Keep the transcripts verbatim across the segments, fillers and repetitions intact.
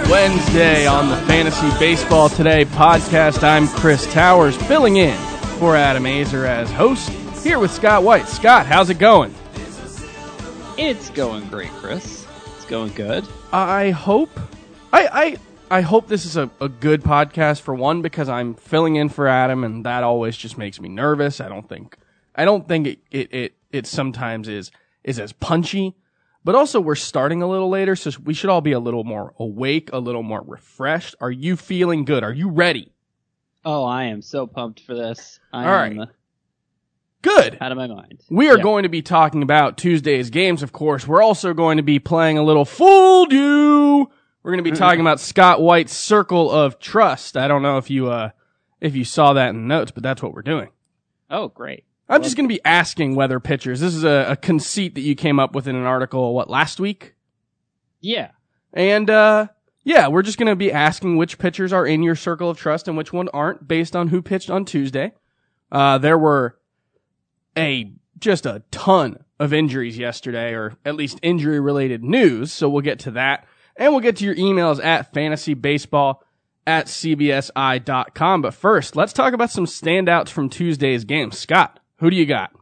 Wednesday on the Fantasy Baseball Today podcast. I'm Chris Towers, filling in for Adam Azer as host, here with Scott White. Scott, how's it going? It's going great, Chris. It's going good. I hope, I I, I hope this is a, a good podcast, for one, because I'm filling in for Adam, and that always just makes me nervous. I don't think, I don't think it it it, it sometimes is is as punchy. But also, we're starting a little later, so we should all be a little more awake, a little more refreshed. Are you feeling good? Are you ready? Oh, I am so pumped for this. I all am right. Good. Out of my mind. We are yeah. going to be talking about Tuesday's games, of course. We're also going to be playing a little Fooled You. We're going to be talking about Scott White's Circle of Trust. I don't know if you uh if you saw that in the notes, but that's what we're doing. Oh, great. I'm just going to be asking whether pitchers. This is a, a conceit that you came up with in an article, what, last week? Yeah. And, uh, yeah, we're just going to be asking which pitchers are in your circle of trust and which one aren't, based on who pitched on Tuesday. Uh, there were a, just a ton of injuries yesterday, or at least injury-related news, so we'll get to that. And we'll get to your emails at fantasybaseball at c b s i dot com. But first, let's talk about some standouts from Tuesday's game. Scott, who do you got?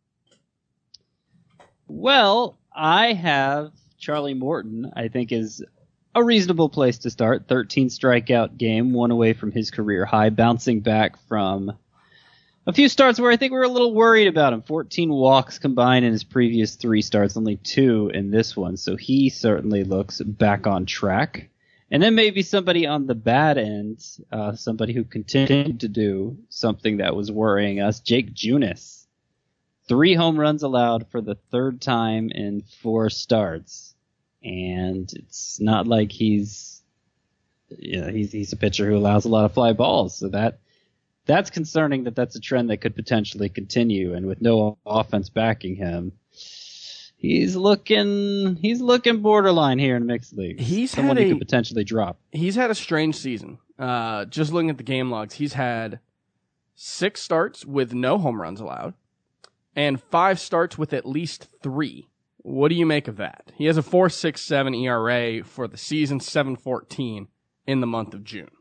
Well, I have Charlie Morton, I think is a reasonable place to start. thirteen strikeout game, one away from his career high, bouncing back from a few starts where I think we were a little worried about him. fourteen walks combined in his previous three starts, only two in this one. So he certainly looks back on track. And then maybe somebody on the bad end, uh, somebody who continued to do something that was worrying us, Jake Junis. Three home runs allowed for the third time in four starts. And it's not like he's, you know, he's, he's a pitcher who allows a lot of fly balls. So that, that's concerning that that's a trend that could potentially continue. And with no offense backing him, He's looking, he's looking borderline here in mixed leagues. He's someone had who a, could potentially drop. He's had a strange season. Uh, just looking at the game logs, he's had six starts with no home runs allowed, and five starts with at least three. What do you make of that? He has a four point six seven E R A for the season, seven fourteen in the month of June.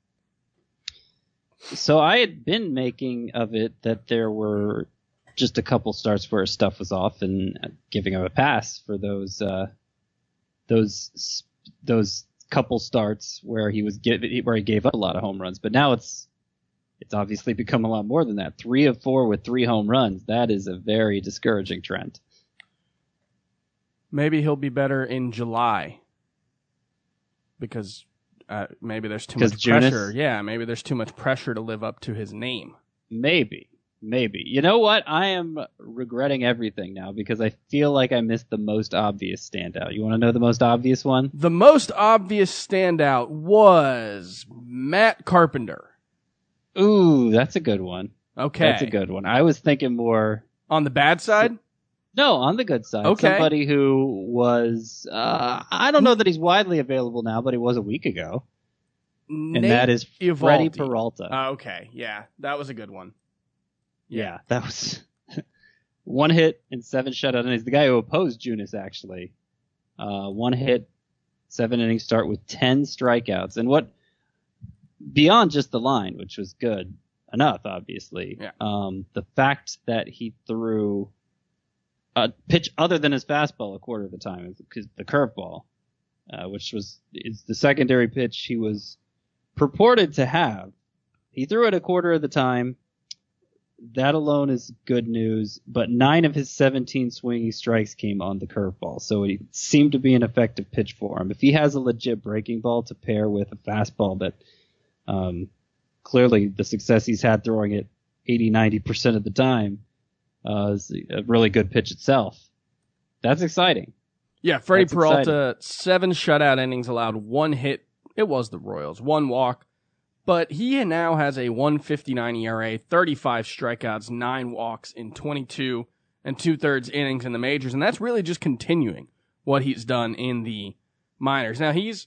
So I had been making of it that there were just a couple starts where stuff was off, and giving him a pass for those uh, those those couple starts where he was give, where he gave up a lot of home runs. But now it's it's obviously become a lot more than that. Three of four with three home runs. That is a very discouraging trend. Maybe he'll be better in July because uh, maybe there's too much Junis? pressure. Yeah, maybe there's too much pressure to live up to his name. Maybe. Maybe. You know what? I am regretting everything now because I feel like I missed the most obvious standout. You want to know the most obvious one? The most obvious standout was Matt Carpenter. Ooh, that's a good one. Okay. That's a good one. I was thinking more... On the bad side? No, on the good side. Okay. Somebody who was... Uh, I don't know that he's widely available now, but he was a week ago. Nate and that is Eovaldi. Freddie Peralta. Uh, okay, yeah. That was a good one. Yeah, that was one hit and seven shutout innings. The guy who opposed Junis, actually. Uh, one hit, seven inning start with ten strikeouts. And what, beyond just the line, which was good enough, obviously, yeah. um, the fact that he threw a pitch other than his fastball a quarter of the time, the curveball, uh, which was is the secondary pitch he was purported to have. He threw it a quarter of the time. That alone is good news, but nine of his seventeen swinging strikes came on the curveball, so it seemed to be an effective pitch for him. If he has a legit breaking ball to pair with a fastball that um, clearly the success he's had throwing it eighty, ninety percent of the time uh, is a really good pitch itself. That's exciting. Yeah, Freddie That's Peralta, exciting. seven shutout innings allowed, one hit. It was the Royals, one walk. But he now has a one fifty-nine E R A, thirty-five strikeouts, nine walks in twenty-two and two-thirds innings in the majors. And that's really just continuing what he's done in the minors. Now, he's...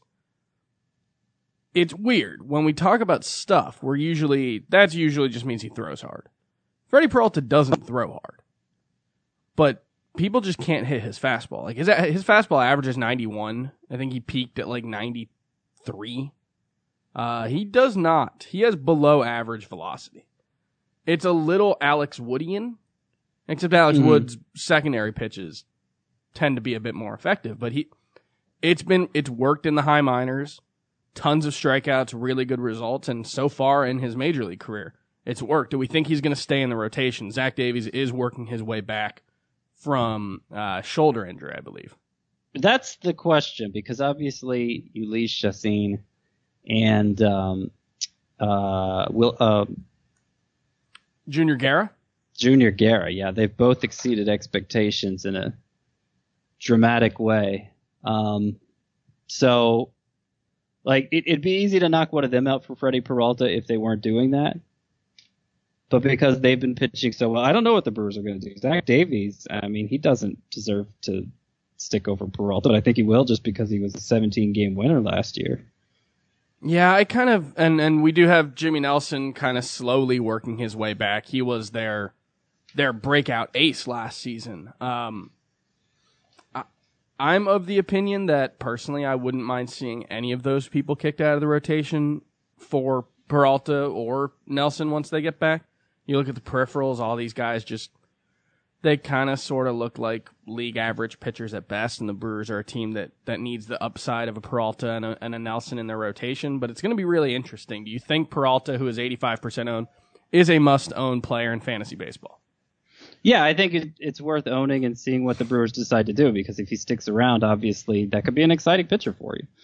It's weird. When we talk about stuff, we're usually... That usually just means he throws hard. Freddie Peralta doesn't throw hard. But people just can't hit his fastball. Like his, his fastball averages ninety-one. I think he peaked at like ninety three. Uh, he does not. He has below average velocity. It's a little Alex Woodian, except Alex mm-hmm. Wood's secondary pitches tend to be a bit more effective. But he, it's been it's worked in the high minors, tons of strikeouts, really good results, and so far in his major league career, it's worked. Do we think he's going to stay in the rotation? Zach Davies is working his way back from uh, shoulder injury, I believe. That's the question, because obviously Ulysses Chassin and um, uh, Will uh, Junior Guerra. Junior Guerra, yeah, they've both exceeded expectations in a dramatic way. Um, so, like, it, it'd be easy to knock one of them out for Freddie Peralta if they weren't doing that. But because they've been pitching so well, I don't know what the Brewers are going to do. Zach Davies, I mean, he doesn't deserve to stick over Peralta, but I think he will just because he was a seventeen-game winner last year. Yeah, I kind of, and, and we do have Jimmy Nelson kind of slowly working his way back. He was their their breakout ace last season. Um, I, I'm of the opinion that personally I wouldn't mind seeing any of those people kicked out of the rotation for Peralta or Nelson once they get back. You look at the peripherals, all these guys just, they kind of sort of look like league average pitchers at best, and the Brewers are a team that, that needs the upside of a Peralta and a, and a Nelson in their rotation, but it's going to be really interesting. Do you think Peralta, who is eighty-five percent owned, is a must-own player in fantasy baseball? Yeah, I think it, it's worth owning and seeing what the Brewers decide to do, because if he sticks around, obviously, that could be an exciting pitcher for you.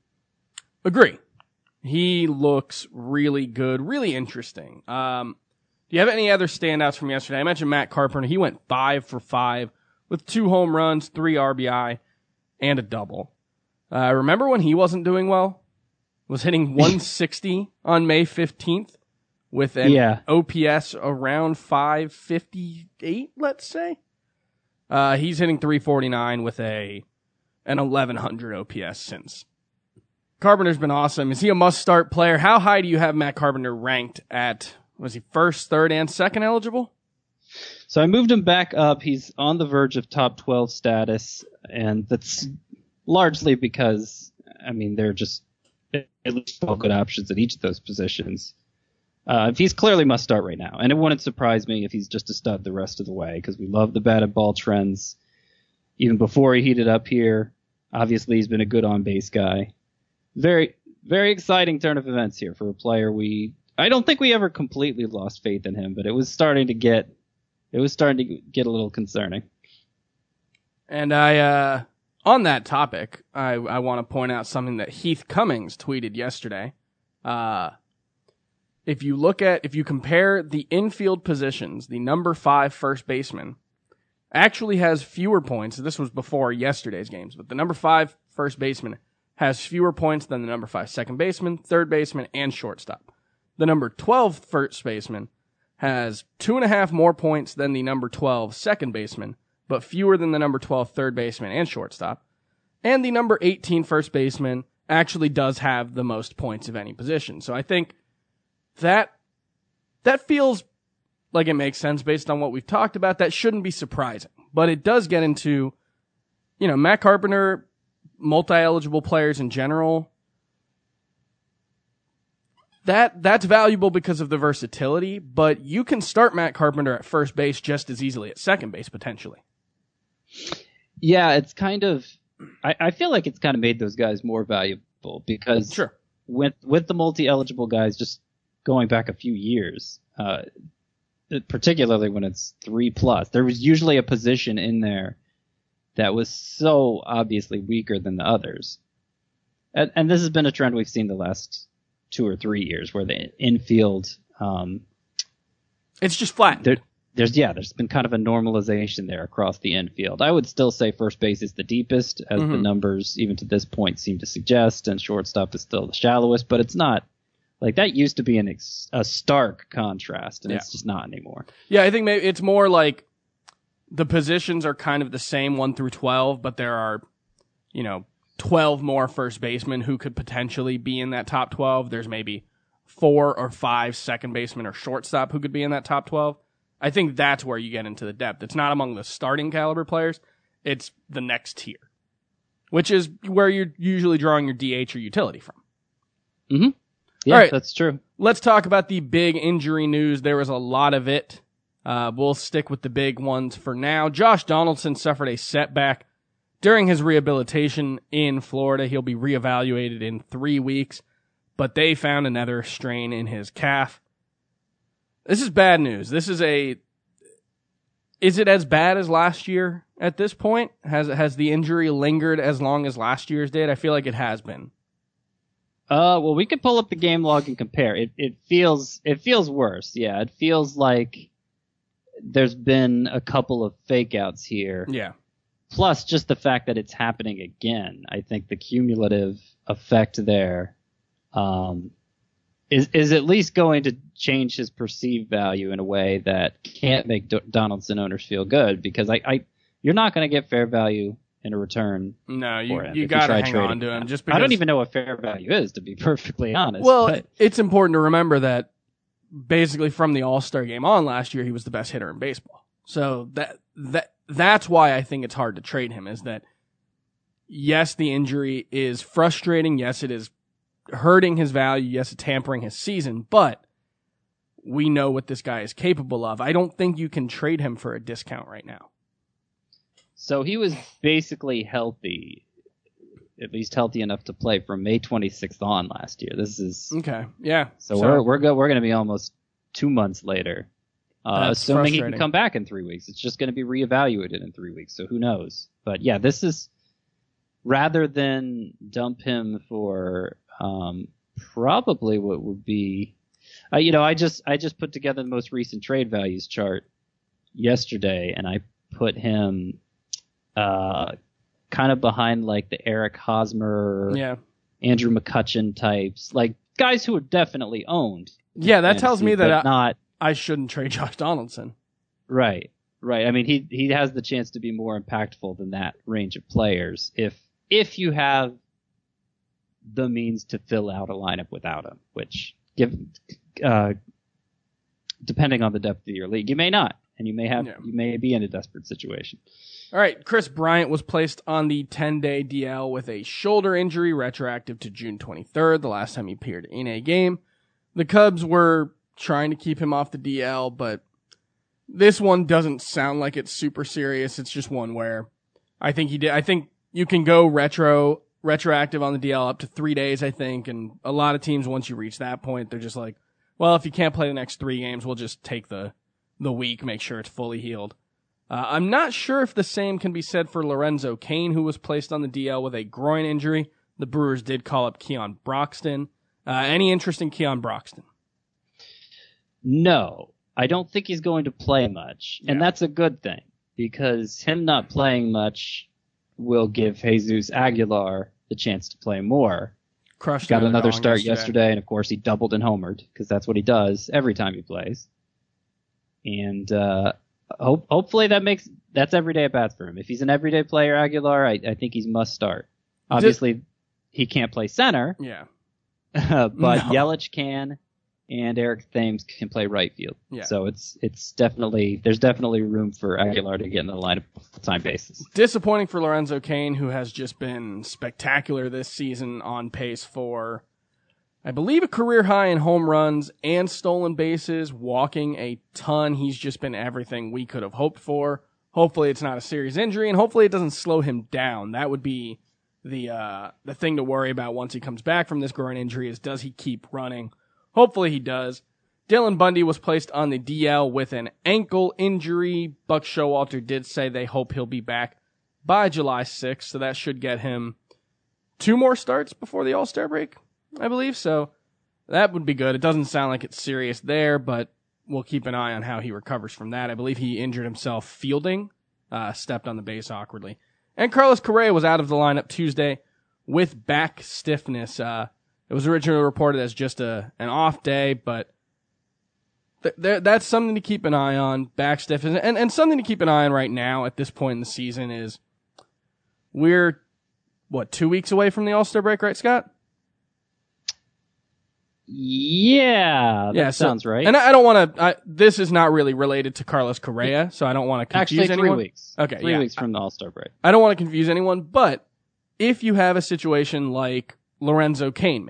Agree. He looks really good, really interesting. Um, do you have any other standouts from yesterday? I mentioned Matt Carpenter. He went five for five with two home runs, three R B I, and a double. Uh, remember when he wasn't doing well? Was hitting one sixty on May fifteenth with an yeah. O P S around five fifty-eight, let's say. Uh, he's hitting three forty-nine with a an eleven hundred O P S since. Carpenter's been awesome. Is he a must-start player? How high do you have Matt Carpenter ranked at, was he first, third, and second eligible? So I moved him back up. He's on the verge of top twelve status, and that's largely because, I mean, they're just at least twelve good options at each of those positions. Uh, he's clearly must-start right now, and it wouldn't surprise me if he's just a stud the rest of the way, because we love the batted ball trends. Even before he heated up here, obviously he's been a good on-base guy. Very, very exciting turn of events here for a player we, I don't think we ever completely lost faith in him, but it was starting to get, it was starting to get a little concerning. And I, uh, on that topic, I, I want to point out something that Heath Cummings tweeted yesterday. Uh, if you look at, if you compare the infield positions, the number five first baseman actually has fewer points. This was before yesterday's games, but the number five first baseman has fewer points than the number five second baseman, third baseman, and shortstop. The number twelve first baseman has two and a half more points than the number twelve second baseman, but fewer than the number twelve third baseman and shortstop. And the number eighteen first baseman actually does have the most points of any position. So I think that that feels like it makes sense based on what we've talked about. That shouldn't be surprising, but it does get into, you know, Matt Carpenter, multi-eligible players in general. That that's valuable because of the versatility, but you can start Matt Carpenter at first base just as easily at second base potentially. Yeah, it's kind of, I, I feel like it's kind of made those guys more valuable because sure. with with the multi-eligible guys, just going back a few years, uh, particularly when it's three plus, there was usually a position in there that was so obviously weaker than the others. And, and this has been a trend we've seen the last two or three years where the infield, um, it's just flat. There, there's, yeah, there's been kind of a normalization there across the infield. I would still say first base is the deepest, as mm-hmm. the numbers even to this point seem to suggest, and shortstop is still the shallowest, but it's not. Like, that used to be an ex- a stark contrast, and yeah. it's just not anymore. Yeah, I think maybe it's more like the positions are kind of the same one through twelve, but there are, you know, twelve more first basemen who could potentially be in that top twelve. There's maybe four or five second basemen or shortstop who could be in that top twelve. I think that's where you get into the depth. It's not among the starting caliber players. It's the next tier, which is where you're usually drawing your D H or utility from. Mm-hmm. Yeah, All right. that's true. Let's talk about the big injury news. There was a lot of it. Uh, we'll stick with the big ones for now. Josh Donaldson suffered a setback during his rehabilitation in Florida. He'll be reevaluated in three weeks, but they found another strain in his calf. This is bad news. This is a... Is it as bad as last year at this point? Has has the injury lingered as long as last year's did? I feel like it has been. Uh, well, we could pull up the game log and compare. It it feels it feels worse. Yeah, it feels like there's been a couple of fake outs here. Yeah. Plus, just the fact that it's happening again. I think the cumulative effect there um, is is at least going to change his perceived value in a way that can't make D- Donaldson owners feel good, because I, I you're not going to get fair value in a return. No, you for him you if got to try hang trading on to him. him. Just because, I don't even know what fair value is, to be perfectly honest. Well, but, it's important to remember that basically from the All-Star game on last year, he was the best hitter in baseball. So that that that's why I think it's hard to trade him, is that yes, the injury is frustrating. Yes, it is hurting his value. Yes, it's hampering his season, but we know what this guy is capable of. I don't think you can trade him for a discount right now. So he was basically healthy, at least healthy enough to play from May twenty-sixth on last year. This is Okay, yeah. So, so we're we're go, we're going to be almost two months later, uh, That's assuming he frustrating. can come back in three weeks. It's just going to be reevaluated in three weeks. So who knows? But yeah, this is rather than dump him for um, probably what would be, uh, you know, I just I just put together the most recent trade values chart yesterday, and I put him uh, kind of behind like the Eric Hosmer, Yeah. Andrew McCutchen types, like guys who are definitely owned. Yeah, that tells me fantasy, that but I, not I shouldn't trade Josh Donaldson. right, right. I mean, he he has the chance to be more impactful than that range of players if if you have the means to fill out a lineup without him, which give uh, depending on the depth of your league, you may not, and you may have Yeah. you may be in a desperate situation. All right, Chris Bryant was placed on the ten-day D L with a shoulder injury retroactive to June twenty-third, the last time he appeared in a game. The Cubs were trying to keep him off the D L, but this one doesn't sound like it's super serious. It's just one where I think he did. I think you can go retro retroactive on the D L up to three days, I think, and a lot of teams, once you reach that point, they're just like, well, if you can't play the next three games, we'll just take the the week, make sure it's fully healed. Uh, I'm not sure if the same can be said for Lorenzo Cain, who was placed on the D L with a groin injury. The Brewers did call up Keon Broxton. Uh, any interest in Keon Broxton? No, I don't think he's going to play much, and Yeah. that's a good thing, because him not playing much will give Jesus Aguilar the chance to play more. Crushed Got another dong start yesterday, and of course he doubled and homered, because that's what he does every time he plays. And uh, hope, hopefully that makes that's everyday at bats for him. If he's an everyday player, Aguilar, I, I think he's must start. Obviously, he can't play center, Yeah. but No. Yelich can, and Eric Thames can play right field. Yeah. So it's it's definitely there's definitely room for Aguilar to get in the lineup on a full-time basis. Disappointing for Lorenzo Cain, who has just been spectacular this season, on pace for, I believe, a career high in home runs and stolen bases, walking a ton. He's just been everything we could have hoped for. Hopefully it's not a serious injury, and hopefully it doesn't slow him down. That would be the uh, the thing to worry about once he comes back from this groin injury, is does he keep running? Hopefully he does. Dylan Bundy was placed on the D L with an ankle injury. Buck Showalter did say they hope he'll be back by July sixth, so that should get him two more starts before the All-Star break, I believe. So that would be good. It doesn't sound like it's serious there, but we'll keep an eye on how he recovers from that. I believe he injured himself fielding, uh, stepped on the base awkwardly. And Carlos Correa was out of the lineup Tuesday with back stiffness. Uh, it was originally reported as just a an off day, but th- th- that's something to keep an eye on, back stiffness. And, and something to keep an eye on right now at this point in the season is we're, what, two weeks away from the All-Star break, right, Scott? Yeah, that Yeah, so- sounds right. And I, I don't want to, this is not really related to Carlos Correa, so I don't want to confuse Actually, three anyone. weeks. Okay, three yeah. weeks from the All-Star break. I don't want to confuse anyone, but if you have a situation like Lorenzo Cain, maybe,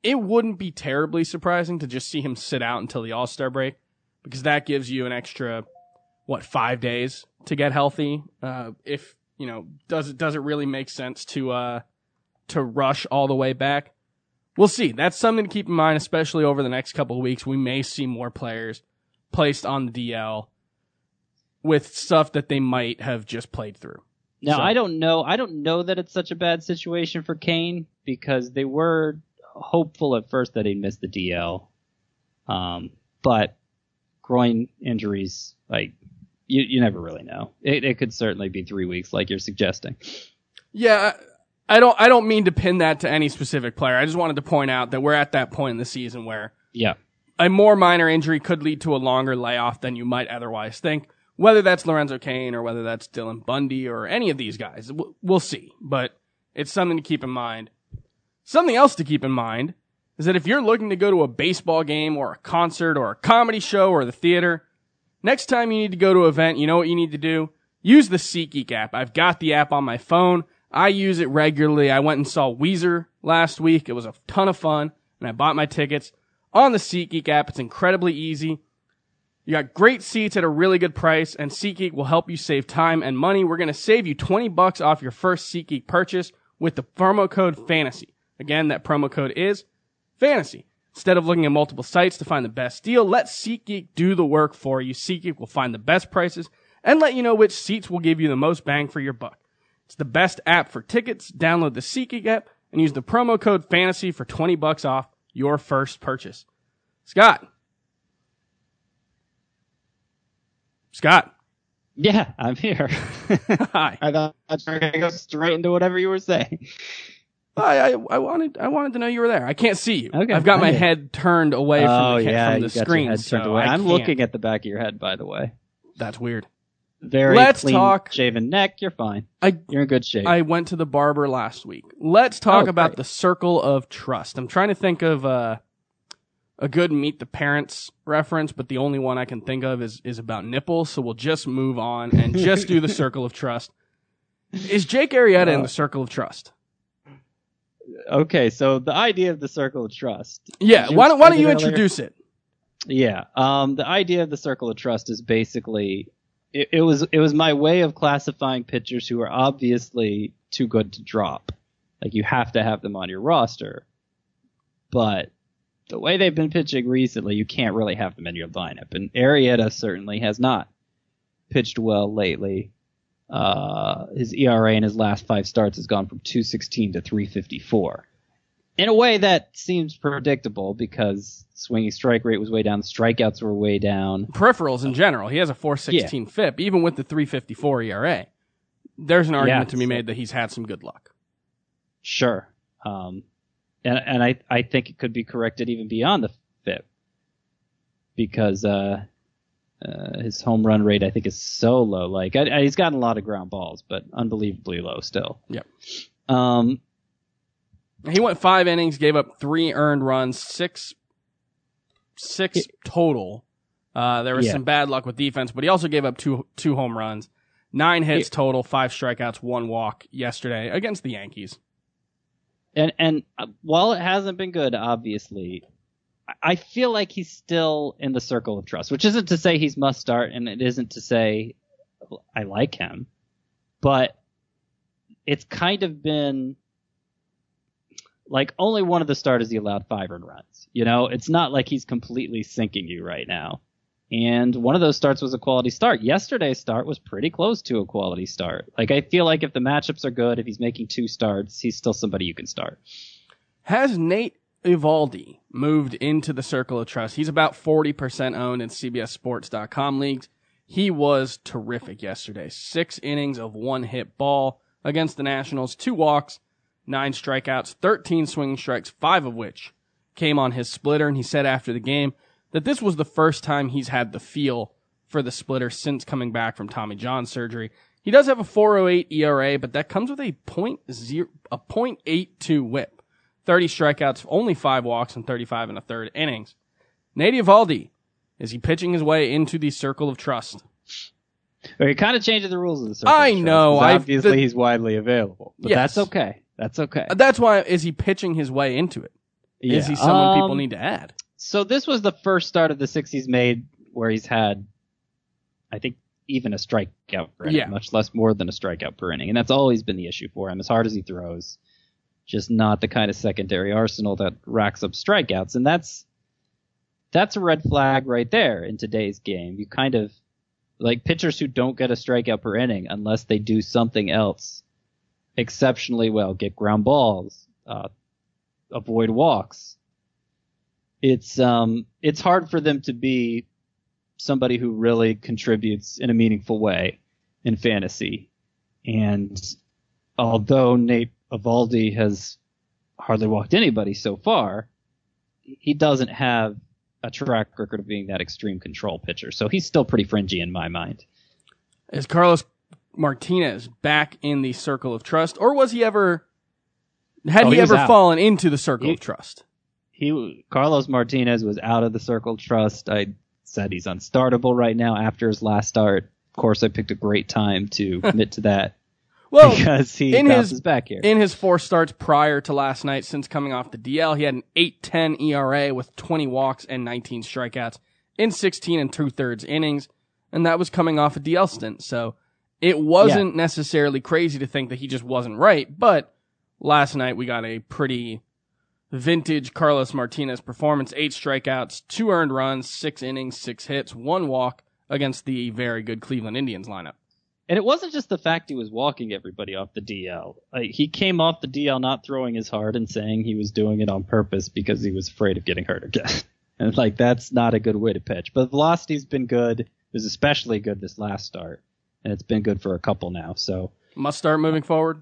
it wouldn't be terribly surprising to just see him sit out until the All-Star break, because that gives you an extra, what, five days to get healthy. Uh, if, you know, does it, does it really make sense to, uh, to rush all the way back? We'll see. That's something to keep in mind, especially over the next couple of weeks. We may see more players placed on the D L with stuff that they might have just played through. Now, so. I don't know. I don't know that it's such a bad situation for Kane, because they were hopeful at first that he'd miss the D L. Um, but groin injuries, like, you, you never really know. It, it could certainly be three weeks, like you're suggesting. Yeah, I don't, I don't mean to pin that to any specific player. I just wanted to point out that we're at that point in the season where yeah, a more minor injury could lead to a longer layoff than you might otherwise think. Whether that's Lorenzo Cain or whether that's Dylan Bundy or any of these guys, we'll see. But it's something to keep in mind. Something else to keep in mind is that if you're looking to go to a baseball game or a concert or a comedy show or the theater, next time you need to go to an event, you know what you need to do? Use the SeatGeek app. I've got the app on my phone. I use it regularly. I went and saw Weezer last week. It was a ton of fun, and I bought my tickets on the SeatGeek app. It's incredibly easy. You got great seats at a really good price, and SeatGeek will help you save time and money. We're going to save you twenty bucks off your first SeatGeek purchase with the promo code FANTASY. Again, that promo code is FANTASY. Instead of looking at multiple sites to find the best deal, let SeatGeek do the work for you. SeatGeek will find the best prices and let you know which seats will give you the most bang for your buck. It's the best app for tickets. Download the SeatGeek app and use the promo code FANTASY for twenty bucks off your first purchase. Scott. Scott. Yeah, I'm here. Hi. I thought I was going to go straight into whatever you were saying. I, I I wanted I wanted to know you were there. I can't see you. Okay, I've got my okay. head turned away from Oh, the, yeah, from the you got screen. your head so turned away. I I'm can't. looking at the back of your head, by the way. That's weird. Very Let's clean, talk- shaven neck. You're fine. I You're in good shape. I went to the barber last week. Let's talk Oh, about great. the circle of trust. I'm trying to think of uh, a good Meet the Parents reference, but the only one I can think of is, is about nipples, so we'll just move on and just do the circle of trust. Is Jake Arrieta in Uh, the circle of trust? Okay, so the idea of the circle of trust. Yeah, Did you why don't, why don't explain you it earlier? introduce it? Yeah, um, the idea of the circle of trust is basically it, it was it was my way of classifying pitchers who are obviously too good to drop. Like, you have to have them on your roster, but the way they've been pitching recently, you can't really have them in your lineup. And Arrieta certainly has not pitched well lately. Uh, his E R A in his last five starts has gone from two sixteen to three fifty-four. In a way that seems predictable, because swinging strike rate was way down, the strikeouts were way down. Peripherals in general. He has a four sixteen F I P, even with the three fifty-four E R A. There's an argument Yeah, to be so- made that he's had some good luck. Sure. Um, and and I, I think it could be corrected even beyond the F I P, because uh, uh, his home run rate, I think, is so low. Like, I, I, he's gotten a lot of ground balls, but unbelievably low still. Yep. Um, He went five innings, gave up three earned runs, six six It- total. Uh, there was Yeah. some bad luck with defense, but he also gave up two two home runs, nine hits It- total, five strikeouts, one walk yesterday against the Yankees. And and uh, while it hasn't been good, obviously, I- I feel like he's still in the circle of trust, which isn't to say he's must start, and it isn't to say I like him, but it's kind of been like only one of the starters he allowed five earned runs. You know, it's not like he's completely sinking you right now. And one of those starts was a quality start. Yesterday's start was pretty close to a quality start. Like, I feel like if the matchups are good, if he's making two starts, he's still somebody you can start. Has Nate Eovaldi moved into the circle of trust? He's about forty percent owned in C B S Sports dot com leagues. He was terrific yesterday. Six innings of one-hit ball against the Nationals, two walks, nine strikeouts, thirteen swinging strikes, five of which came on his splitter. And he said after the game that this was the first time he's had the feel for the splitter since coming back from Tommy John surgery. He does have a four oh eight E R A, but that comes with a point zero, a point eight two whip. thirty strikeouts, only five walks, and thirty-five and a third innings. Nate Eovaldi, is he pitching his way into the circle of trust? Or he kind of changed the rules of the circle. I of trust, know, 'cause I've- Obviously, the- he's widely available. But Yes. that's okay. That's okay. That's why, is he pitching his way into it? Yeah. Is he someone um, people need to add? So this was the first start of the six he's made where he's had, I think, even a strikeout per inning, yeah. much less more than a strikeout per inning. And that's always been the issue for him, as hard as he throws. Just not the kind of secondary arsenal that racks up strikeouts. And that's that's a red flag right there in today's game. You kind of, like pitchers who don't get a strikeout per inning unless they do something else exceptionally well, get ground balls, uh, avoid walks. It's um it's hard for them to be somebody who really contributes in a meaningful way in fantasy. And although Nate Eovaldi has hardly walked anybody so far, he doesn't have a track record of being that extreme control pitcher. So he's still pretty fringy in my mind. Is Carlos Martinez back in the circle of trust, or was he ever, had oh, he, he ever out. fallen into the circle he, of trust? He Carlos Martinez was out of the circle of trust. I said he's unstartable right now after his last start. Of course, I picked a great time to commit to that. Well, because he in his back here. In his four starts prior to last night, since coming off the D L, he had an eight ten E R A with twenty walks and nineteen strikeouts in sixteen and two-thirds innings, and that was coming off a D L stint. So it wasn't yeah. necessarily crazy to think that he just wasn't right, but last night we got a pretty vintage Carlos Martinez performance. Eight strikeouts, two earned runs, six innings, six hits, one walk against the very good Cleveland Indians lineup. And it wasn't just the fact he was walking everybody off the D L. Like, he came off the D L not throwing as hard and saying he was doing it on purpose because he was afraid of getting hurt again. And like, that's not a good way to pitch. But velocity's been good. It was especially good this last start. And it's been good for a couple now. So must start moving forward?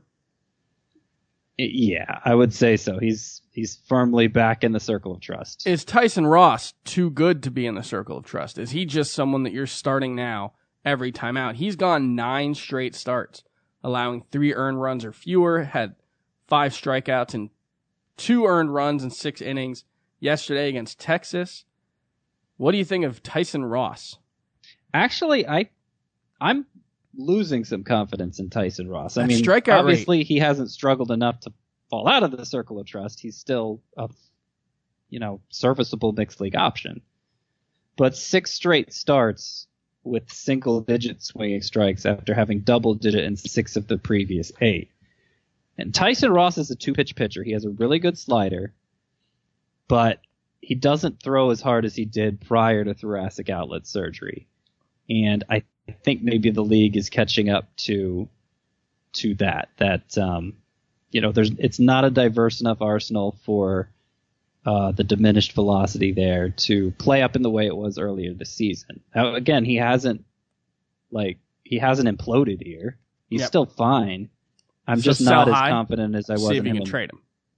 Yeah, I would say so. He's he's firmly back in the circle of trust. Is Tyson Ross too good to be in the circle of trust? Is he just someone that you're starting now every time out? He's gone nine straight starts, allowing three earned runs or fewer, had five strikeouts and two earned runs in six innings yesterday against Texas. What do you think of Tyson Ross? Actually, I, I'm losing some confidence in Tyson Ross. I that mean, strikeout obviously rate. He hasn't struggled enough to fall out of the circle of trust. He's still a, you know, serviceable mixed league option. But six straight starts with single-digit swinging strikes after having double-digit in six of the previous eight. And Tyson Ross is a two-pitch pitcher. He has a really good slider, but he doesn't throw as hard as he did prior to thoracic outlet surgery. And I think maybe the league is catching up to to that. That um, you know, there's it's not a diverse enough arsenal for Uh, the diminished velocity there to play up in the way it was earlier this season. Now, again, he hasn't like he hasn't imploded here. He's yep. still fine. I'm so just not as high, confident as I was see in if you him. can trade him.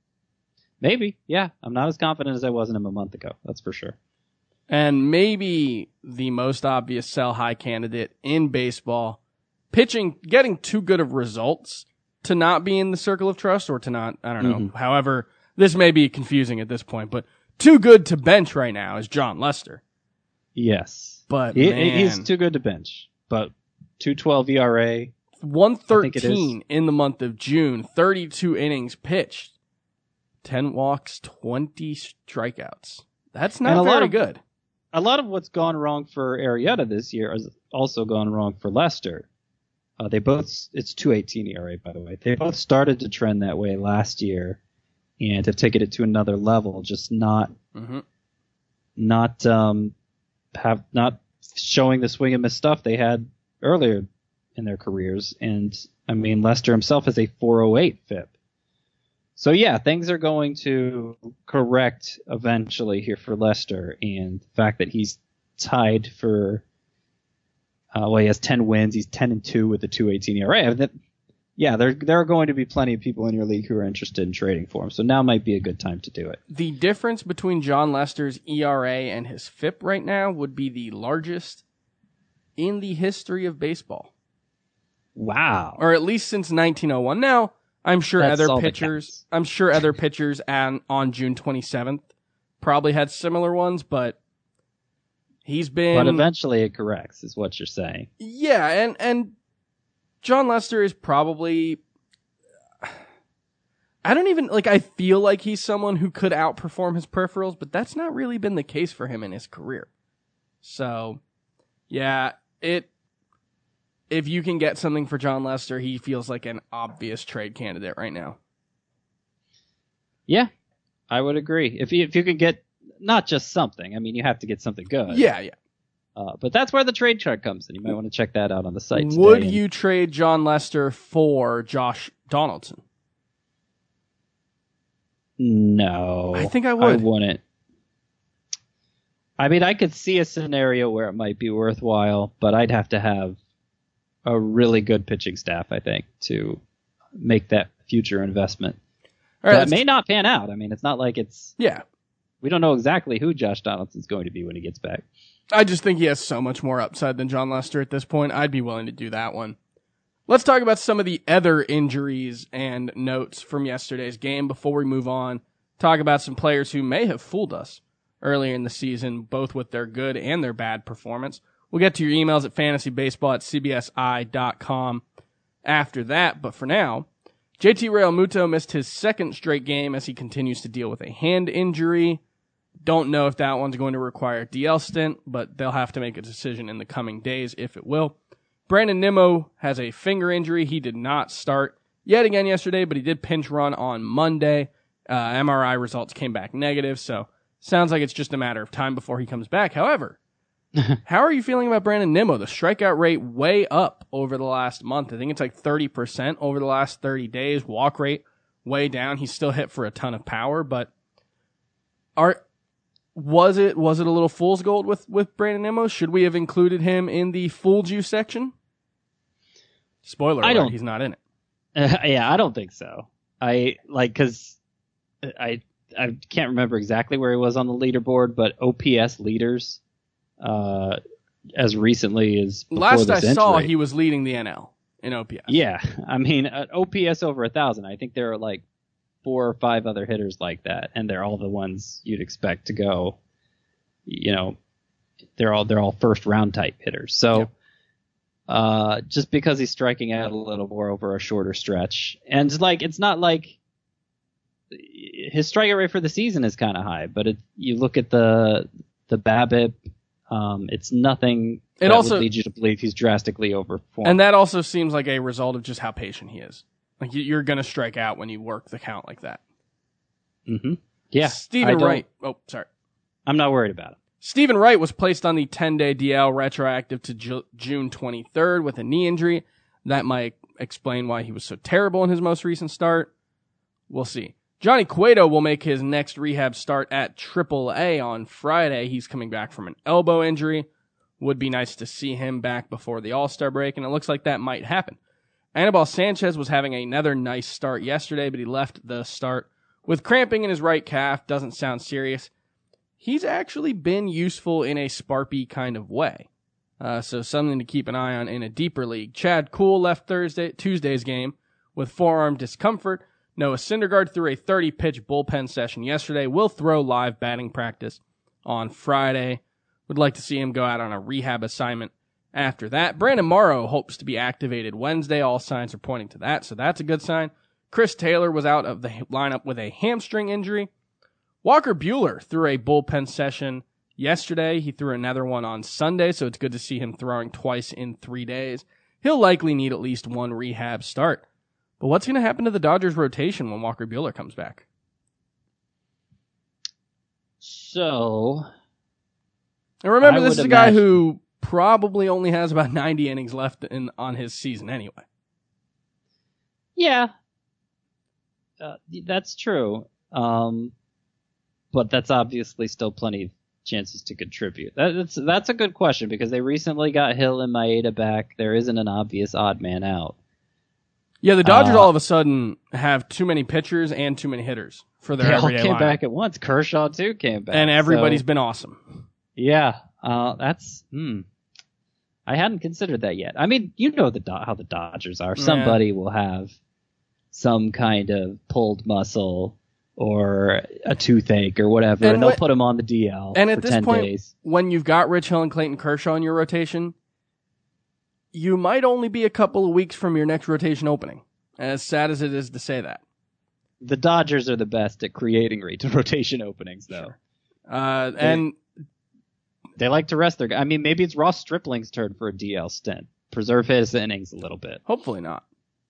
Maybe, yeah. I'm not as confident as I was in him a month ago. That's for sure. And maybe the most obvious sell high candidate in baseball, pitching, getting too good of results to not be in the circle of trust or to not, I don't know. Mm-hmm. However, this may be confusing at this point, but too good to bench right now is Jon Lester. Yes. But he, man, he's too good to bench. But two twelve E R A. one thirteen in the month of June, thirty-two innings pitched, ten walks, twenty strikeouts. That's not very lot of, good. A lot of what's gone wrong for Arrieta this year has also gone wrong for Lester. Uh, they both, it's two eighteen E R A, by the way. They both started to trend that way last year and have taken it to another level, just not, mm-hmm. not, um, have, not showing the swing and miss stuff they had earlier in their careers. And I mean, Lester himself has a four oh eight F I P. So yeah, things are going to correct eventually here for Lester, and the fact that he's tied for, uh, well, he has ten wins. He's ten and two with a two eighteen E R A. That, yeah, there there are going to be plenty of people in your league who are interested in trading for him. So now might be a good time to do it. The difference between Jon Lester's E R A and his F I P right now would be the largest in the history of baseball. Wow. Or at least since nineteen oh one. Now, I'm sure That's other pitchers, I'm sure other pitchers on, on June twenty-seventh probably had similar ones, but he's been... But eventually it corrects, is what you're saying. Yeah, and, and Jon Lester is probably... I don't even, like, I feel like he's someone who could outperform his peripherals, but that's not really been the case for him in his career. So, yeah, it, if you can get something for Jon Lester, he feels like an obvious trade candidate right now. Yeah, I would agree. If you, if you could get not just something, I mean, you have to get something good. Yeah, yeah. Uh, but that's where the trade chart comes in. You might want to check that out on the site today. Would and... you trade Jon Lester for Josh Donaldson? No. I think I would. I wouldn't. I mean, I could see a scenario where it might be worthwhile, but I'd have to have a really good pitching staff, I think, to make that future investment. All right, that may not pan out. I mean, it's not like it's... Yeah. We don't know exactly who Josh Donaldson's going to be when he gets back. I just think he has so much more upside than Jon Lester at this point. I'd be willing to do that one. Let's talk about some of the other injuries and notes from yesterday's game before we move on. Talk about some players who may have fooled us earlier in the season, both with their good and their bad performance. We'll get to your emails at fantasybaseball at c b s i dot com after that. But for now, J T Realmuto missed his second straight game as he continues to deal with a hand injury. Don't know if that one's going to require a D L stint, but they'll have to make a decision in the coming days if it will. Brandon Nimmo has a finger injury. He did not start yet again yesterday, but he did pinch run on Monday. Uh, M R I results came back negative, so sounds like it's just a matter of time before he comes back. However, how are you feeling about Brandon Nimmo? The strikeout rate way up over the last month. I think it's like thirty percent over the last thirty days. Walk rate way down. He's still hit for a ton of power, but are was it was it a little fool's gold with, with Brandon Nimmo? Should we have included him in the fooled you section? Spoiler alert, I don't, he's not in it. Uh, yeah, I don't think so. I like because I I can't remember exactly where he was on the leaderboard, but O P S leaders uh, as recently as before last this I saw, injury. he was leading the N L in O P S. Yeah, I mean uh, O P S over a thousand. I think there are like four or five other hitters like that, and they're all the ones you'd expect to go. You know, they're all they're all first round type hitters. So. Yep. Uh, just because he's striking out a little more over a shorter stretch. And like, it's not like his strikeout rate for the season is kind of high, but it, you look at the, the BABIP, um, it's nothing it that also, would lead you to believe he's drastically overperformed. And that also seems like a result of just how patient he is. Like you're going to strike out when you work the count like that. Mm-hmm. Yeah. Stephen Wright. Oh, sorry. I'm not worried about it. Stephen Wright was placed on the ten-day D L retroactive to Ju- June twenty-third with a knee injury. That might explain why he was so terrible in his most recent start. We'll see. Johnny Cueto will make his next rehab start at triple A on Friday. He's coming back from an elbow injury. Would be nice to see him back before the All-Star break, and it looks like that might happen. Anibal Sanchez was having another nice start yesterday, but he left the start with cramping in his right calf. Doesn't sound serious. He's actually been useful in a Sparpy kind of way. Uh, so something to keep an eye on in a deeper league. Chad Kuhl left Thursday, Tuesday's game with forearm discomfort. Noah Syndergaard threw a thirty-pitch bullpen session yesterday. Will throw live batting practice on Friday. Would like to see him go out on a rehab assignment after that. Brandon Morrow hopes to be activated Wednesday. All signs are pointing to that, so that's a good sign. Chris Taylor was out of the lineup with a hamstring injury. Walker Buehler threw a bullpen session yesterday. He threw another one on Sunday, so it's good to see him throwing twice in three days. He'll likely need at least one rehab start. But what's going to happen to the Dodgers rotation when Walker Buehler comes back? So, and remember, I this is a imagine... guy who probably only has about ninety innings left in on his season anyway. Yeah, uh, that's true. Um, but that's obviously still plenty of chances to contribute. That, that's that's a good question because they recently got Hill and Maeda back. There isn't an obvious odd man out. Yeah, the Dodgers uh, all of a sudden have too many pitchers and too many hitters for their they all everyday came lineup. back at once. Kershaw too came back, and everybody's so, been awesome. Yeah, uh, that's. Hmm. I hadn't considered that yet. I mean, you know the how the Dodgers are. Somebody yeah. will have some kind of pulled muscle or a toothache or whatever, and, and they'll when, put him on the D L and for at this ten point, days. When you've got Rich Hill and Clayton Kershaw in your rotation, you might only be a couple of weeks from your next rotation opening. As sad as it is to say that. The Dodgers are the best at creating rotation openings, though. Sure. Uh, and they like to rest their guys. I mean, maybe it's Ross Stripling's turn for a D L stint. Preserve his innings a little bit. Hopefully not.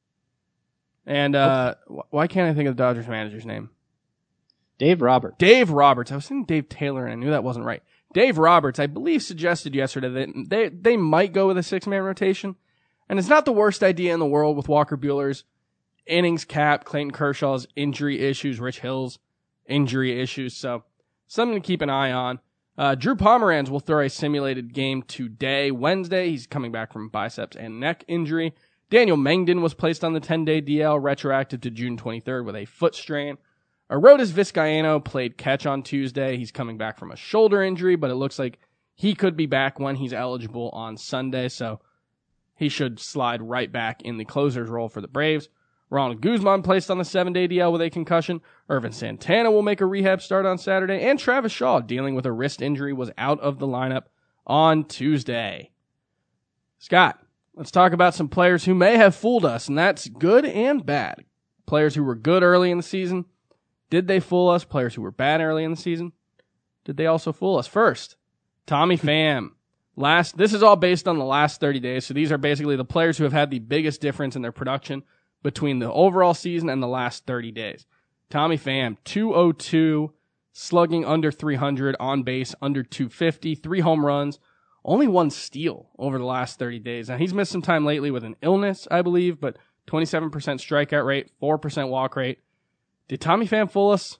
And uh, Hopefully. why can't I think of the Dodgers manager's name? Dave Roberts. Dave Roberts. I was thinking Dave Taylor, and I knew that wasn't right. Dave Roberts, I believe, suggested yesterday that they they might go with a six-man rotation. And it's not the worst idea in the world with Walker Buehler's innings cap, Clayton Kershaw's injury issues, Rich Hill's injury issues. So something to keep an eye on. Uh, Drew Pomeranz will throw a simulated game today, Wednesday. He's coming back from biceps and neck injury. Daniel Mengden was placed on the ten-day D L, retroactive to June twenty-third with a foot strain. Arodys Vizcaino played catch on Tuesday. He's coming back from a shoulder injury, but it looks like he could be back when he's eligible on Sunday, so he should slide right back in the closer's role for the Braves. Ronald Guzman placed on the seven-day D L with a concussion. Irvin Santana will make a rehab start on Saturday. And Travis Shaw, dealing with a wrist injury, was out of the lineup on Tuesday. Scott, let's talk about some players who may have fooled us, and that's good and bad. Players who were good early in the season. Did they fool us? Players who were bad early in the season. Did they also fool us? First, Tommy Pham. Last, this is all based on the last thirty days, so these are basically the players who have had the biggest difference in their production between the overall season and the last thirty days. Tommy Pham, two oh two, slugging under three hundred, on base under two fifty, three home runs, only one steal over the last thirty days. Now, he's missed some time lately with an illness, I believe, but twenty-seven percent strikeout rate, four percent walk rate. Did Tommy Pham fool us?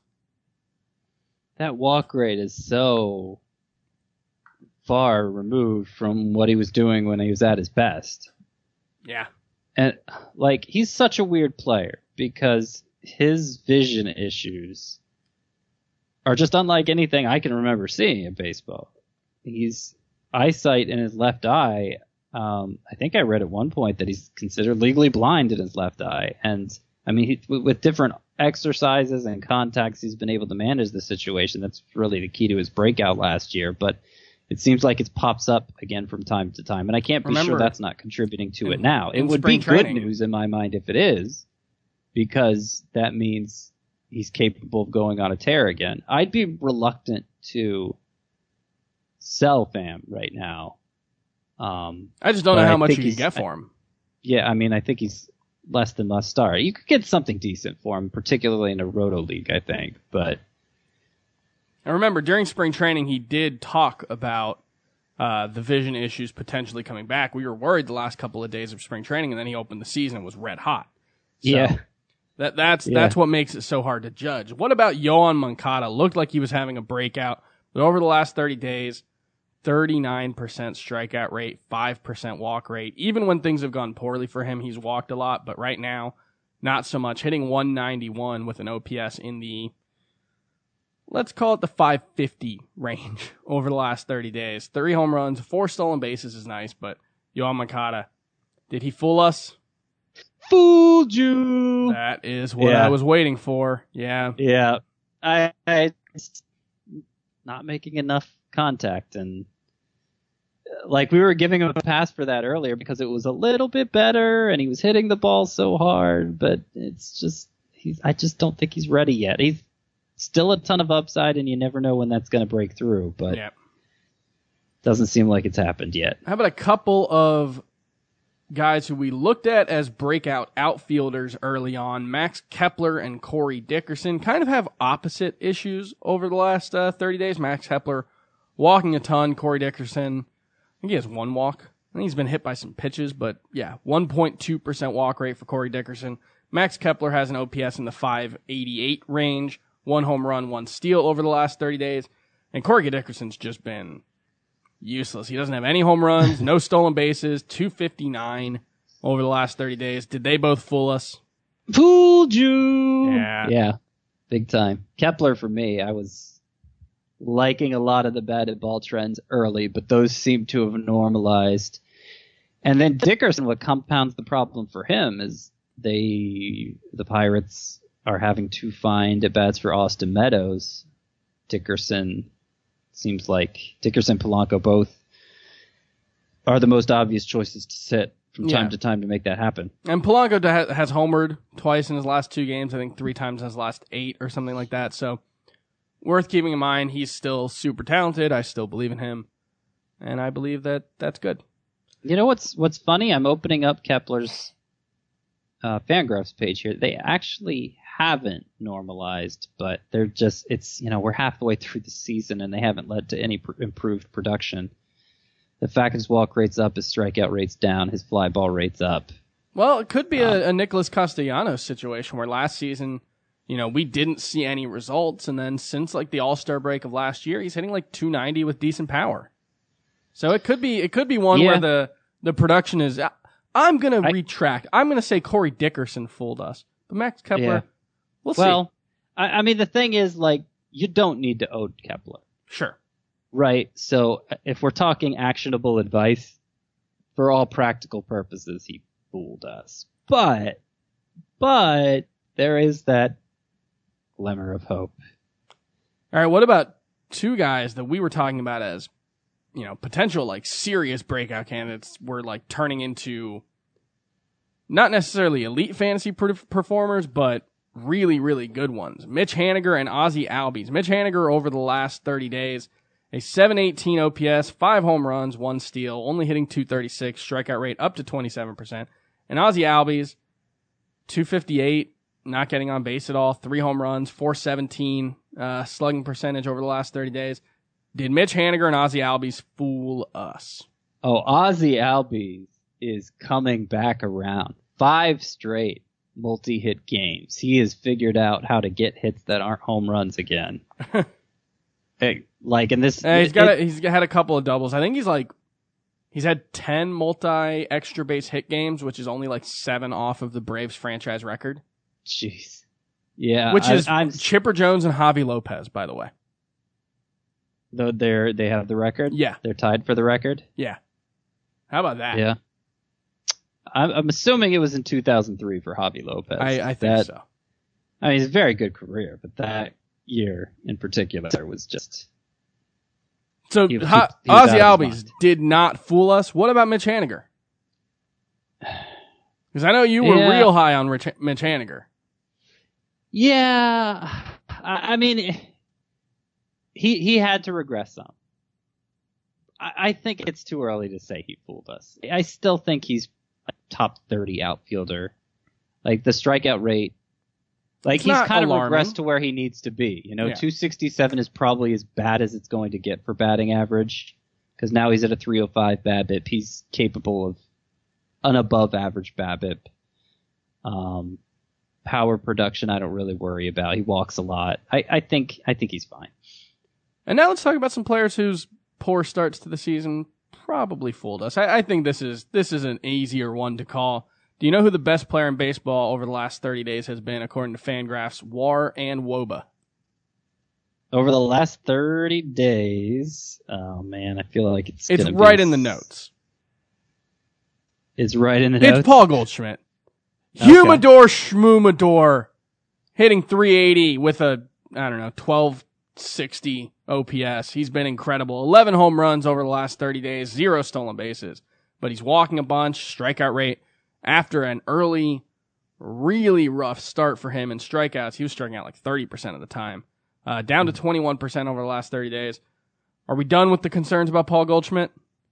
That walk rate is so far removed from what he was doing when he was at his best. Yeah. And, like, he's such a weird player because his vision issues are just unlike anything I can remember seeing in baseball. He's eyesight in his left eye. Um, I think I read at one point that he's considered legally blind in his left eye. And, I mean, he, with different exercises and contacts, he's been able to manage the situation. That's really the key to his breakout last year. But it seems like it pops up again from time to time, and I can't be Remember, sure that's not contributing to in, it now. It would be training. Good news in my mind if it is, because that means he's capable of going on a tear again. I'd be reluctant to sell Pham right now. Um, I just don't know how I much you can get for him. I, yeah, I mean, I think he's less than must start. You could get something decent for him, particularly in a roto league, I think, but... I remember during spring training, he did talk about uh, the vision issues potentially coming back. We were worried the last couple of days of spring training, and then he opened the season and was red hot. So yeah. That, that's yeah. that's what makes it so hard to judge. What about Yoan Moncada? Looked like he was having a breakout, but over the last thirty days, thirty-nine percent strikeout rate, five percent walk rate. Even when things have gone poorly for him, he's walked a lot, but right now, not so much. Hitting one ninety-one with an O P S in the... let's call it the five fifty range over the last thirty days. Three home runs, four stolen bases is nice, but Yoan Moncada, did he fool us? Fooled you! That is what yeah. I was waiting for. Yeah. Yeah. I, I not making enough contact, and like we were giving him a pass for that earlier because it was a little bit better and he was hitting the ball so hard, but it's just he's I just don't think he's ready yet. He's still a ton of upside, and you never know when that's going to break through, but yeah. doesn't seem like it's happened yet. How about a couple of guys who we looked at as breakout outfielders early on? Max Kepler and Corey Dickerson kind of have opposite issues over the last uh, thirty days. Max Kepler walking a ton. Corey Dickerson, I think he has one walk. I think he's been hit by some pitches, but yeah, one point two percent walk rate for Corey Dickerson. Max Kepler has an O P S in the five eighty-eight range. One home run, one steal over the last thirty days. And Corey Dickerson's just been useless. He doesn't have any home runs, no stolen bases, two fifty-nine over the last thirty days. Did they both fool us? Fooled you! Yeah. Yeah, big time. Kepler, for me, I was liking a lot of the batted ball trends early, but those seem to have normalized. And then Dickerson, what compounds the problem for him is they, the Pirates... are having to find at-bats for Austin Meadows. Dickerson seems like Dickerson, Polanco both are the most obvious choices to sit from Yeah. time to time to make that happen. And Polanco da- has homered twice in his last two games. I think three times in his last eight or something like that. So worth keeping in mind. He's still super talented. I still believe in him. And I believe that that's good. You know what's what's funny? I'm opening up Kepler's uh, Fangraphs page here. They actually haven't normalized, but they're just, it's, you know, we're halfway through the season and they haven't led to any pr- improved production. The fact his walk rate's up, his strikeout rate's down, his fly ball rate's up. Well, it could be a, a Nicholas Castellanos situation where last season, you know, we didn't see any results. And then since like the All-Star break of last year, he's hitting like two ninety with decent power. So it could be, it could be one Yeah. where the, the production is, I'm going to I- retract. I'm going to say Corey Dickerson fooled us. But Max Kepler, Yeah. we'll Well, see. I, I mean, the thing is, like, you don't need to own Kepler. Sure. Right. So if we're talking actionable advice, for all practical purposes, he fooled us. But, but there is that glimmer of hope. All right. What about two guys that we were talking about as, you know, potential like serious breakout candidates were like turning into not necessarily elite fantasy per- performers, but really, really good ones. Mitch Haniger and Ozzie Albies. Mitch Haniger over the last thirty days, a seven eighteen O P S, five home runs, one steal, only hitting two thirty-six, strikeout rate up to twenty-seven percent. And Ozzie Albies, two fifty-eight, not getting on base at all, three home runs, four seventeen uh, slugging percentage over the last thirty days. Did Mitch Haniger and Ozzie Albies fool us? Oh, Ozzie Albies is coming back around. Five straight multi-hit games. He has figured out how to get hits that aren't home runs again. Hey, like in this, Uh, he's got it- a, he's had a couple of doubles. I think he's like he's had ten multi extra base hit games, which is only like seven off of the Braves franchise record, jeez, yeah, which I- is I'm Chipper Jones and Javi Lopez, by the way. though they're they have the record. Yeah, They're tied for the record. yeah. How about that? Yeah. I'm, I'm assuming it was in two thousand three for Javi Lopez. I, I think that, so. I mean, it's a very good career, but that year in particular was just. So he- he- ha- he was Ozzie out of his Albies mind. did not fool us. What about Mitch Haniger? Because I know you were Yeah. real high on Rich- Mitch Haniger. Yeah, I, I mean, he he had to regress some. I, I think it's too early to say he fooled us. I still think he's a top thirty outfielder. Like the strikeout rate, like It's he's not kind alarming. of regressed to where he needs to be. You know, Yeah. two sixty-seven is probably as bad as it's going to get for batting average because now he's at a three oh five BABIP. He's capable of an above average BABIP. Um, power production, I don't really worry about. He walks a lot. I, I think I think he's fine. And now let's talk about some players whose poor starts to the season probably fooled us. I, I think this is this is an easier one to call. Do you know who the best player in baseball over the last thirty days has been, according to Fangraphs? War and Woba. Over the last thirty days, oh man, I feel like it's It's gonna right be, in the notes. It's right in the It's notes. Paul Goldschmidt. Okay. Humador Schmumador hitting three eighty with a, I don't know, twelve sixty O P S. He's been incredible. eleven home runs over the last thirty days, zero stolen bases. But he's walking a bunch, strikeout rate. After an early, really rough start for him in strikeouts, he was striking out like thirty percent of the time. Uh, down to twenty-one percent over the last thirty days. Are we done with the concerns about Paul Goldschmidt?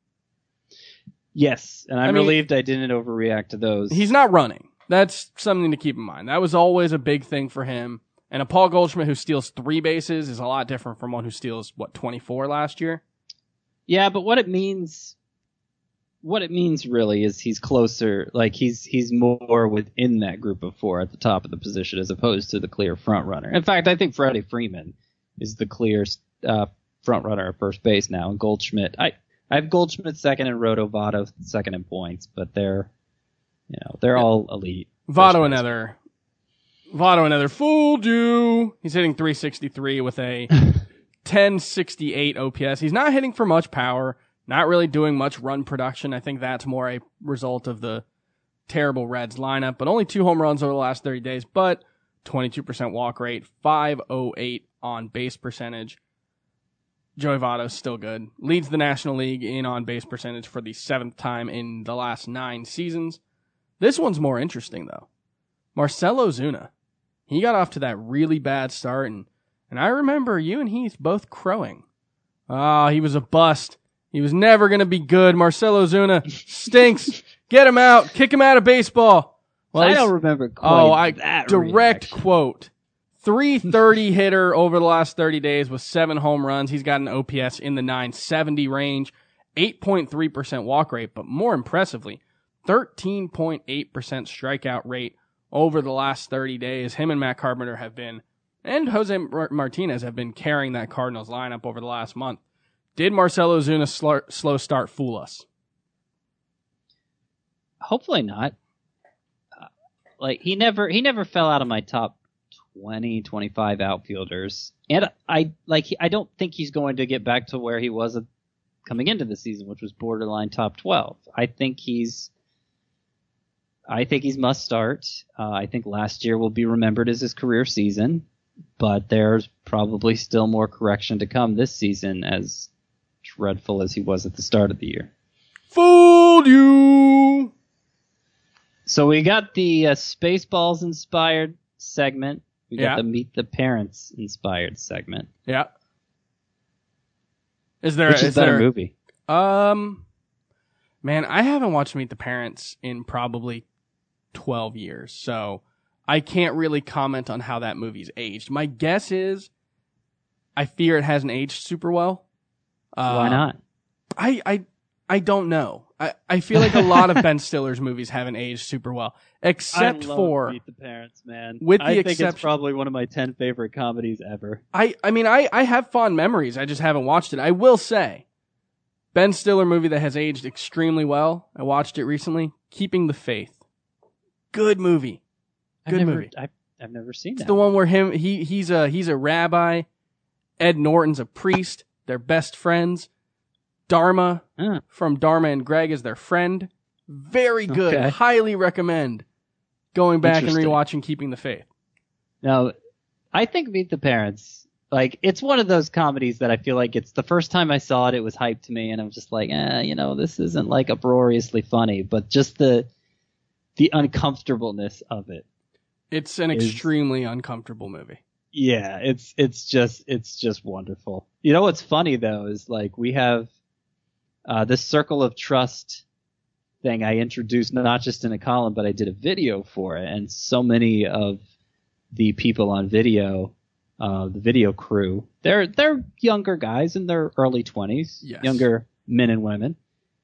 Yes, and I'm I mean- relieved I didn't overreact to those. He's not running. That's something to keep in mind. That was always a big thing for him. And a Paul Goldschmidt who steals three bases is a lot different from one who steals, what, twenty-four last year? Yeah, but what it means, what it means really is he's closer, like he's he's more within that group of four at the top of the position as opposed to the clear front runner. In fact, I think Freddie Freeman is the clear uh, front runner at first base now, and Goldschmidt. I I have Goldschmidt second and Roto Votto second in points, but they're you know they're all elite. Votto First base. another. Votto another fooled you. He's hitting three sixty-three with a ten sixty-eight O P S. He's not hitting for much power, not really doing much run production. I think that's more a result of the terrible Reds lineup, but only two home runs over the last thirty days, but twenty-two percent walk rate, five oh eight on base percentage. Joey Votto's still good. Leads the National League in on-base percentage for the seventh time in the last nine seasons. This one's more interesting, though. Marcell Ozuna. He got off to that really bad start, and, and I remember you and Heath both crowing. Ah, oh, he was a bust. He was never going to be good. Marcell Ozuna stinks. Get him out. Kick him out of baseball. Well, I don't remember quite oh, I, that direct reaction. quote. three thirty hitter over the last thirty days with seven home runs. He's got an O P S in the nine seventy range, eight point three percent walk rate, but more impressively, thirteen point eight percent strikeout rate over the last thirty days. Him and Matt Carpenter have been, and Jose Martinez have been carrying that Cardinals lineup over the last month. Did Marcell Ozuna's sl- slow start fool us? Hopefully not. Uh, like he never, he never fell out of my top twenty, twenty-five outfielders. And I like I don't think he's going to get back to where he was coming into the season, which was borderline top twelve. I think he's I think he's must start. Uh, I think last year will be remembered as his career season, but there's probably still more correction to come this season, as dreadful as he was at the start of the year. Fooled you! So we got the uh, Spaceballs inspired segment. We got Yeah. the Meet the Parents inspired segment. Yeah. Is there Which is, is better there, movie? Um, man, I haven't watched Meet the Parents in probably twelve years, so I can't really comment on how that movie's aged. My guess is I fear it hasn't aged super well. Uh, Why not? I, I, I don't know. I, I feel like a lot of Ben Stiller's movies haven't aged super well, except I love for Meet the Parents, man. with the I think exception- it's probably one of my ten favorite comedies ever. I, I mean, I, I have fond memories. I just haven't watched it. I will say, Ben Stiller movie that has aged extremely well. I watched it recently. Keeping the Faith. Good movie. I've Good never, movie. I've, I've never seen It's that. the one where him he he's a he's a rabbi. Ed Norton's a priest. They're best friends. Dharma Huh. from Dharma and Greg is their friend. Very good. Okay. Highly recommend going back and Interesting. rewatching Keeping the Faith. Now, I think Meet the Parents, like, it's one of those comedies that I feel like it's the first time I saw it, it was hyped to me, and I'm just like, eh, you know, this isn't like uproariously funny, but just the the uncomfortableness of it. It's an Is- extremely uncomfortable movie. Yeah, it's it's just it's just wonderful. You know what's funny though is like we have uh, this circle of trust thing I introduced not just in a column, but I did a video for it, and so many of the people on video, uh, the video crew, they're they're younger guys in their early twenties, Yes. younger men and women,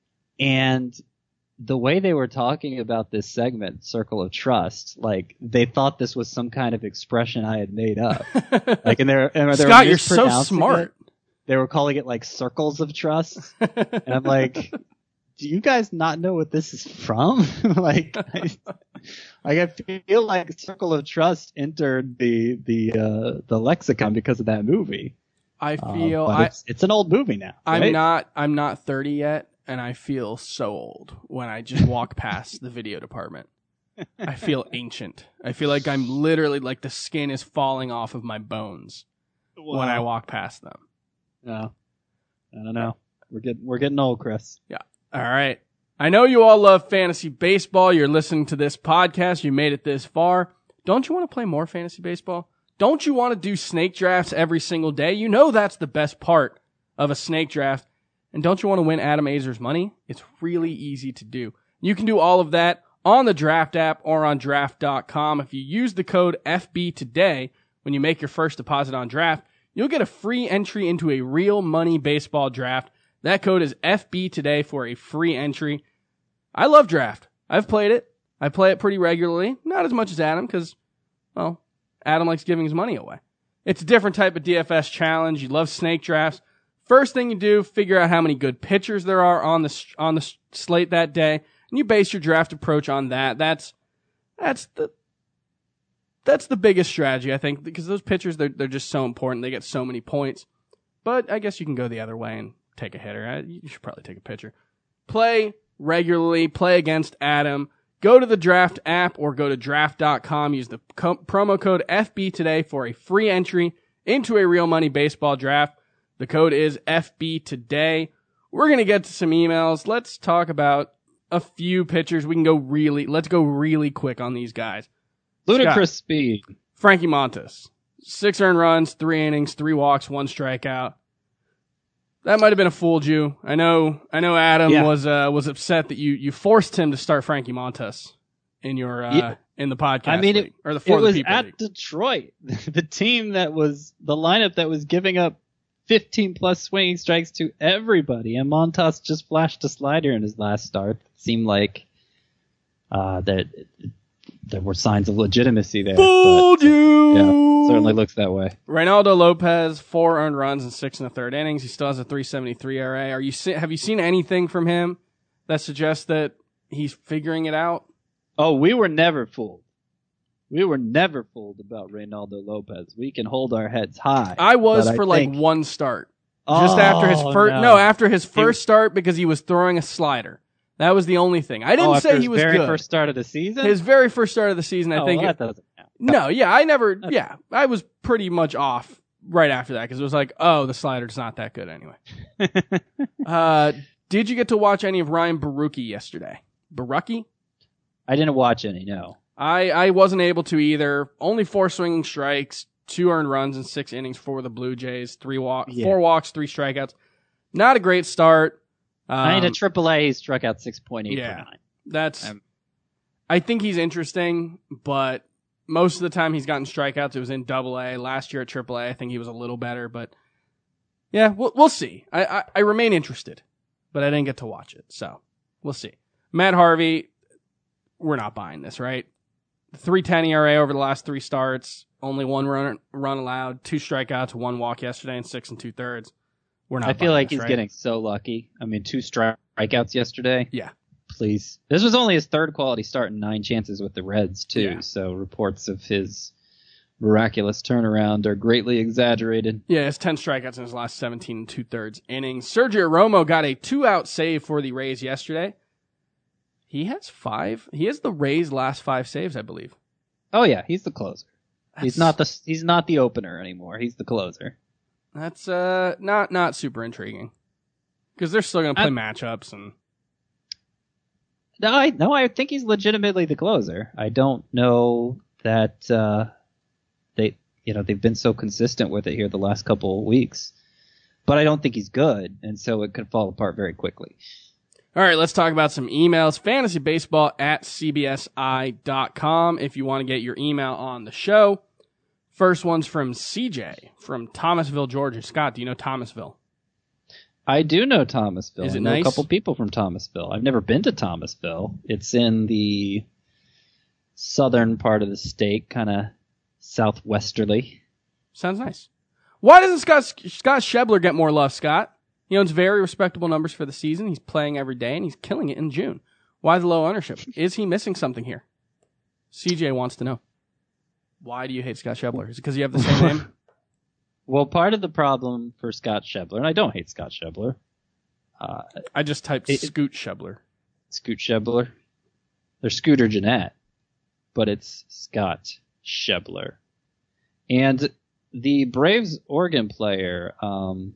and the way they were talking about this segment, Circle of Trust, like they thought this was some kind of expression I had made up. Like, and they're, and they Scott, were you're so mispronouncing smart. it. They were calling it like circles of trust, and I'm like, do you guys not know what this is from? like, I, like I feel like Circle of Trust entered the the uh, the lexicon because of that movie. I Uh, feel but I it's, it's an old movie now. I'm right? not I'm not thirty yet, and I feel so old when I just walk past the video department. I feel ancient. I feel like I'm literally like the skin is falling off of my bones when I walk past them. No, I don't know. We're getting we're getting old, Chris. All right. I know you all love fantasy baseball. You're listening to this podcast. You made it this far. Don't you want to play more fantasy baseball? Don't you want to do snake drafts every single day? You know that's the best part of a snake draft. And don't you want to win Adam Azer's money? It's really easy to do. You can do all of that on the Draft app or on draft dot com. If you use the code F B today when you make your first deposit on Draft, you'll get a free entry into a real money baseball draft. That code is F B today for a free entry. I love Draft. I've played it. I play it pretty regularly. Not as much as Adam because, well, Adam likes giving his money away. It's a different type of D F S challenge. You love snake drafts. First thing you do, figure out how many good pitchers there are on the on the slate that day, and you base your draft approach on that. That's that's the that's the biggest strategy, I think, because those pitchers they're they're just so important. They get so many points. But I guess you can go the other way and take a hitter. You should probably take a pitcher. Play regularly. Play against Adam. Go to the Draft app or go to draft dot com. Use the co- promo code F B today for a free entry into a real money baseball draft. The code is F B today. We're going to get to some emails. Let's talk about a few pitchers. We can go really, let's go really quick on these guys. Ludicrous Scott, speed. Frankie Montas. Six earned runs, three innings, three walks, one strikeout. That might have been a fooled you. I know, I know Adam yeah. was, uh, was upset that you, you forced him to start Frankie Montas in your, uh, yeah. in the podcast. I mean, league, it, or the it was the at league. Detroit, the team that was, the lineup that was giving up fifteen plus swinging strikes to everybody, and Montas just flashed a slider in his last start. It seemed like, uh, that, there were signs of legitimacy there. Fooled but, you! Yeah, certainly looks that way. Reynaldo Lopez, four earned runs in six and a third innings. He still has a three seventy-three E R A. Are you see, have you seen anything from him that suggests that he's figuring it out? Oh, we were never fooled. We were never fooled about Reynaldo Lopez. We can hold our heads high. I was for I like think... one start. Oh, Just after his first, no. no, after his first start because he was throwing a slider. That was the only thing. I didn't oh, say he was very good. First start of the season. His very first start of the season, I oh, think. Well, it, that doesn't count. No, yeah, I never. Yeah, I was pretty much off right after that because it was like, oh, the slider's not that good anyway. uh, did you get to watch any of Ryan Barucki yesterday? Barucki? I didn't watch any. No. I I wasn't able to either. Only four swinging strikes, two earned runs in six innings for the Blue Jays. Three walk, yeah. four walks, three strikeouts. Not a great start. Um, I mean, at triple A, he struck out six point eight yeah, per nine. That's. Um, I think he's interesting, but most of the time he's gotten strikeouts. It was in Double A. Last year at Triple A, I think he was a little better, but yeah, we'll we'll see. I, I I remain interested, but I didn't get to watch it, so we'll see. Matt Harvey, we're not buying this, right? three ten E R A over the last three starts, only one run run allowed, two strikeouts, one walk yesterday, and six and two thirds. We're not. I feel like this, he's right? getting so lucky. I mean, two strikeouts yesterday. Yeah. Please. This was only his third quality start and nine chances with the Reds, too. Yeah. So reports of his miraculous turnaround are greatly exaggerated. Yeah, it's ten strikeouts in his last seventeen and two thirds innings. Sergio Romo got a two out save for the Rays yesterday. He has five. He has the Rays' last five saves, I believe. Oh yeah, he's the closer. That's, he's not the he's not the opener anymore. He's the closer. That's uh not not super intriguing because they're still gonna play I, matchups and. No, I no, I think he's legitimately the closer. I don't know that uh, they you know they've been so consistent with it here the last couple of weeks, but I don't think he's good, and so it could fall apart very quickly. All right, let's talk about some emails. Fantasybaseball at c b s i dot com if you want to get your email on the show. First one's from C J from Thomasville, Georgia. Scott, do you know Thomasville? I do know Thomasville. Is it I know nice? A couple people from Thomasville. I've never been to Thomasville. It's in the southern part of the state, kind of southwesterly. Sounds nice. Why doesn't Scott Scott Schebler get more love, Scott? He owns very respectable numbers for the season. He's playing every day, and he's killing it in June. Why the low ownership? Is he missing something here? C J wants to know. Why do you hate Scott Schebler? Is it because you have the same name? Well, part of the problem for Scott Schebler, and I don't hate Scott Schebler. Uh, I just typed it, Scoot Schebler. Scoot Schebler. There's Scooter Jeanette, but it's Scott Schebler. And the Braves organ player um,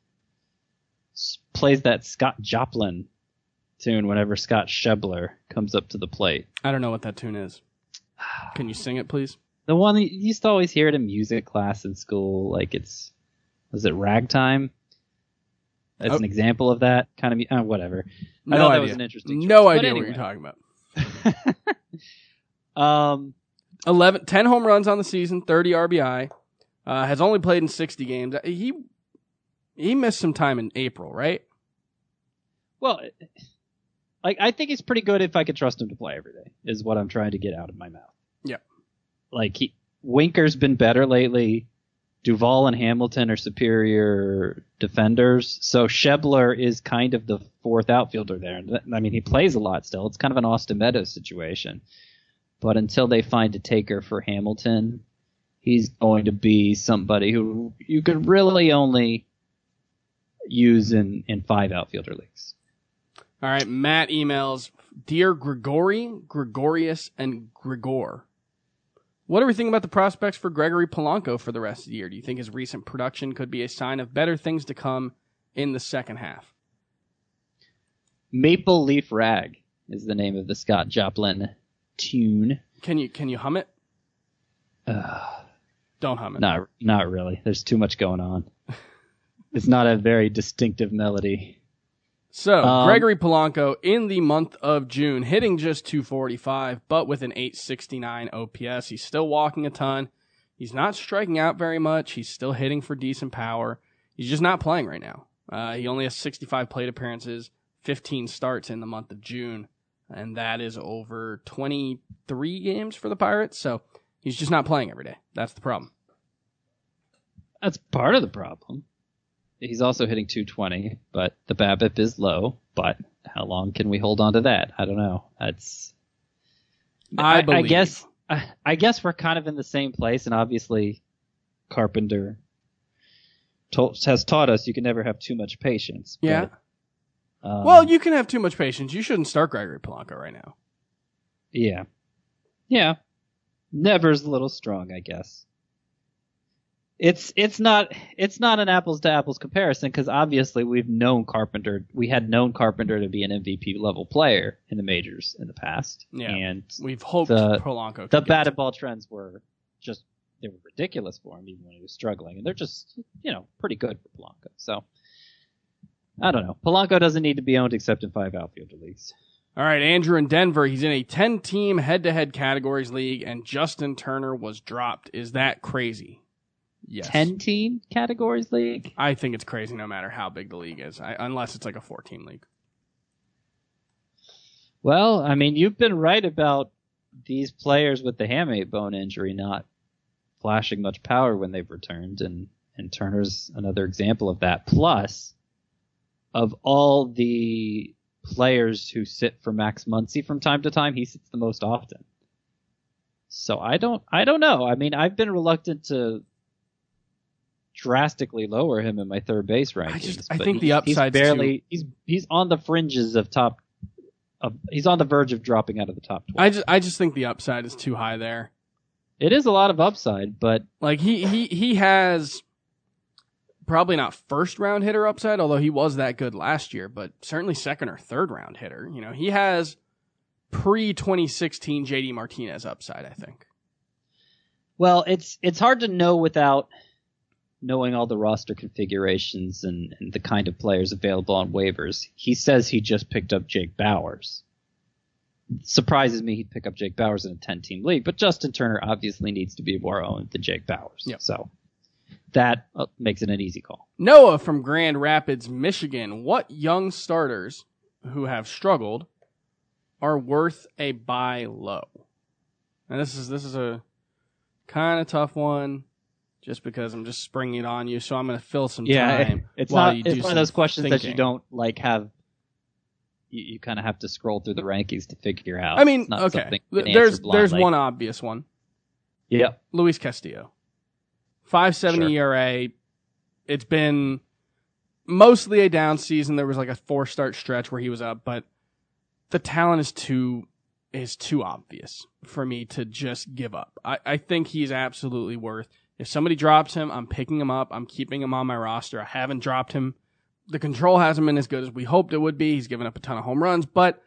plays that Scott Joplin tune whenever Scott Schebler comes up to the plate. I don't know what that tune is. Can you sing it, please? The one you used to always hear it in music class in school, like it's, was it Ragtime? As oh. an example of that kind of, uh, whatever. No I thought idea. that was an interesting choice. No But idea anyway. what you're talking about. um, eleven, ten home runs on the season, thirty R B I. Uh, has only played in sixty games. He he missed some time in April, right? Well, like I think he's pretty good if I could trust him to play every day, is what I'm trying to get out of my mouth. Yeah. Like he, Winker's been better lately. Duvall and Hamilton are superior defenders. So Schebler is kind of the fourth outfielder there. I mean, he plays a lot still. It's kind of an Austin Meadows situation. But until they find a taker for Hamilton, he's going to be somebody who you could really only use in, in five outfielder leagues. All right, Matt emails, Dear Grigori, Gregorius, and Grigor. What do we think about the prospects for Gregory Polanco for the rest of the year? Do you think his recent production could be a sign of better things to come in the second half? Maple Leaf Rag is the name of the Scott Joplin tune. Can you can you hum it? Uh, Don't hum it. Not not really. There's too much going on. It's not a very distinctive melody. So, um, Gregory Polanco in the month of June, hitting just two forty-five, but with an eight sixty-nine O P S. He's still walking a ton. He's not striking out very much. He's still hitting for decent power. He's just not playing right now. Uh, he only has sixty-five plate appearances, fifteen starts in the month of June, and that is over twenty-three games for the Pirates. So, he's just not playing every day. That's the problem. That's part of the problem. He's also hitting two twenty, but the BABIP is low. But how long can we hold on to that? I don't know. That's. I, I, believe. I guess. I, I guess we're kind of in the same place, and obviously, Carpenter told, has taught us you can never have too much patience. Yeah. But, um, well, you can have too much patience. You shouldn't start Gregory Polanco right now. Yeah. Yeah. Never's a little strong, I guess. It's it's not it's not an apples to apples comparison because obviously we've known Carpenter we had known Carpenter to be an M V P level player in the majors in the past. Yeah, and we've hoped the, Polanco. The batted ball trends were just they were ridiculous for him even when he was struggling, and they're just you know pretty good for Polanco. So I don't know. Polanco doesn't need to be owned except in five outfielder leagues. All right, Andrew in Denver. He's in a ten-team head-to-head categories league, and Justin Turner was dropped. Is that crazy? Yes. ten-team categories league? I think it's crazy no matter how big the league is, I, unless it's like a four-team league. Well, I mean, you've been right about these players with the hamate bone injury not flashing much power when they've returned, and, and Turner's another example of that. Plus, of all the players who sit for Max Muncy from time to time, he sits the most often. So I don't, I don't know. I mean, I've been reluctant to drastically lower him in my third base rankings. I just, I but think he, the upside he's barely, too... he's he's on the fringes of top. Of, he's on the verge of dropping out of the top twelve. I just, I just think the upside is too high there. It is a lot of upside, but like he, he, he has probably not first round hitter upside, although he was that good last year, but certainly second or third round hitter. You know, he has pre twenty sixteen J D Martinez upside, I think. Well, it's it's hard to know without knowing all the roster configurations and, and the kind of players available on waivers. He says he just picked up Jake Bauers. It surprises me he'd pick up Jake Bauers in a ten-team league, but Justin Turner obviously needs to be more owned than Jake Bauers. Yep. So that uh, makes it an easy call. Noah from Grand Rapids, Michigan. What young starters who have struggled are worth a buy low? And this is this is a kind of tough one, just because I'm just springing it on you. So I'm going to fill some yeah, time. It's while not. you It's do one of those some questions thinking. that you don't like have. You, you kind of have to scroll through the rankings to figure out. I mean, It's not okay. something you can There's answer there's blindly. one obvious one. Yep. Luis Castillo. five seventy Sure. E R A. It's been mostly a down season. There was like a four start stretch where he was up, but the talent is too is too obvious for me to just give up. I, I think he's absolutely worth. If somebody drops him, I'm picking him up. I'm keeping him on my roster. I haven't dropped him. The control hasn't been as good as we hoped it would be. He's given up a ton of home runs, but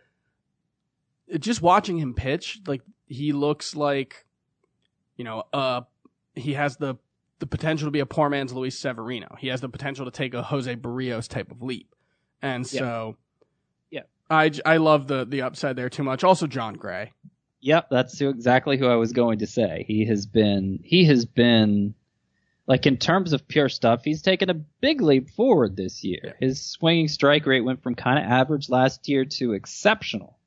just watching him pitch, like he looks like, you know, uh, he has the the potential to be a poor man's Luis Severino. He has the potential to take a Jose Barrios type of leap, and so, yeah, I, I love the the upside there too much. Also, John Gray. Yep, that's exactly who I was going to say. He has been, he has been, like in terms of pure stuff, he's taken a big leap forward this year. Yeah. His swinging strike rate went from kind of average last year to exceptional.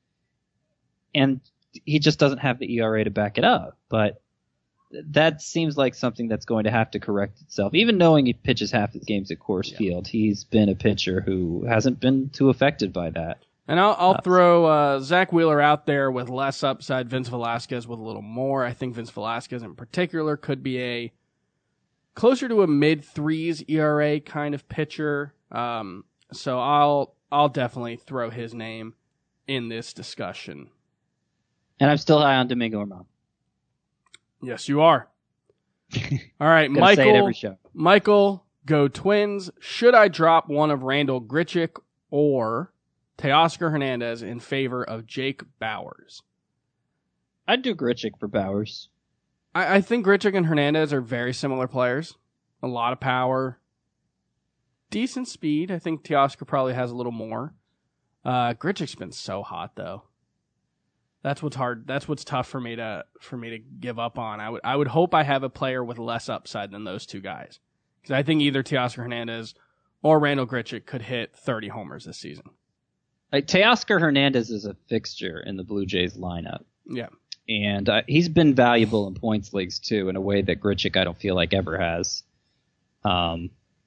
And he just doesn't have the E R A to back it up. But that seems like something that's going to have to correct itself. Even knowing he pitches half his games at Coors Yeah. Field, he's been a pitcher who hasn't been too affected by that. And I'll, I'll Uh, throw uh, Zach Wheeler out there with less upside, Vince Velasquez with a little more. I think Vince Velasquez in particular could be a closer to a mid threes E R A kind of pitcher. Um, so I'll I'll definitely throw his name in this discussion. And I'm still high on Domingo Herman. Yes, you are. All right, Gotta say it Michael. every show. Michael, go Twins. Should I drop one of Randall Grichuk or Teoscar Hernandez in favor of Jake Bauers? I'd do Grichuk for Bauers. I, I think Grichuk and Hernandez are very similar players. A lot of power. Decent speed. I think Teoscar probably has a little more. Uh, Grichuk's been so hot, though. That's what's hard. That's what's tough for me to for me to give up on. I would I would hope I have a player with less upside than those two guys, because I think either Teoscar Hernandez or Randall Grichuk could hit thirty homers this season. Like Teoscar Hernandez is a fixture in the Blue Jays lineup. Yeah, and uh, he's been valuable in points leagues too, in a way that Grichuk I don't feel like ever has. Um,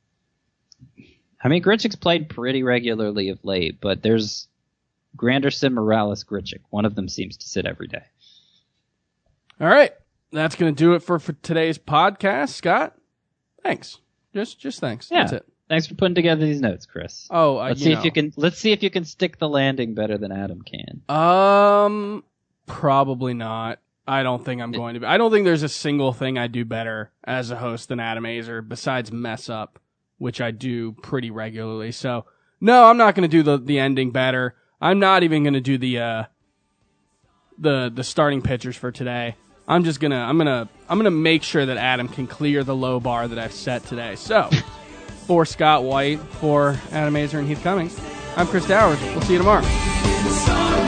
I mean Grichuk's played pretty regularly of late, but there's Granderson, Morales, Grichuk. One of them seems to sit every day. All right. That's going to do it for, for today's podcast. Scott, thanks. Just just thanks. Yeah. That's it. Thanks for putting together these notes, Chris. Oh, uh, let's you see know. if you can. Let's see if you can stick the landing better than Adam can. Um, probably not. I don't think I'm going to be. I don't think there's a single thing I do better as a host than Adam Azer besides mess up, which I do pretty regularly. So, no, I'm not going to do the, the ending better. I'm not even going to do the uh, the the starting pitchers for today. I'm just gonna I'm gonna I'm gonna make sure that Adam can clear the low bar that I've set today. So, for Scott White, for Adam Azer and Heath Cummings, I'm Chris Dowers. We'll see you tomorrow.